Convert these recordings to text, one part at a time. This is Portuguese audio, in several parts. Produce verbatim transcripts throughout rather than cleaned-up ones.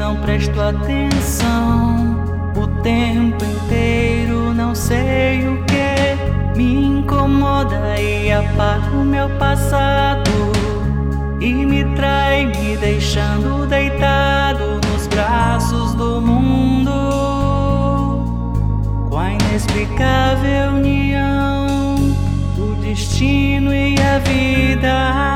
não presto atenção. O tempo inteiro não sei o que me incomoda e apaga o meu passado e me trai, me deixando deitado nos braços do mundo, com a inexplicável união do destino e a vida.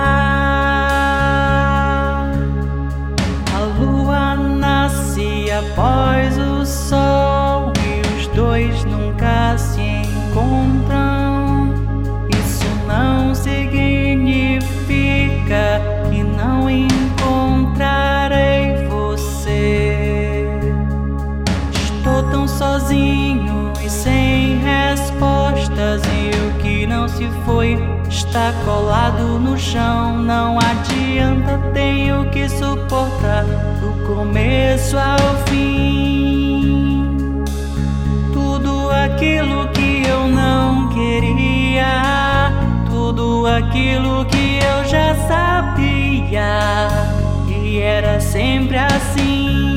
A lua nasce após o sol e os dois nunca se encontram. Isso não significa que não encontrarei você. Estou tão sozinho e sem respostas, e o que não se foi está colado no chão. Não adianta, tenho que suportar do começo ao fim tudo aquilo que eu não queria, tudo aquilo que eu já sabia, e era sempre assim.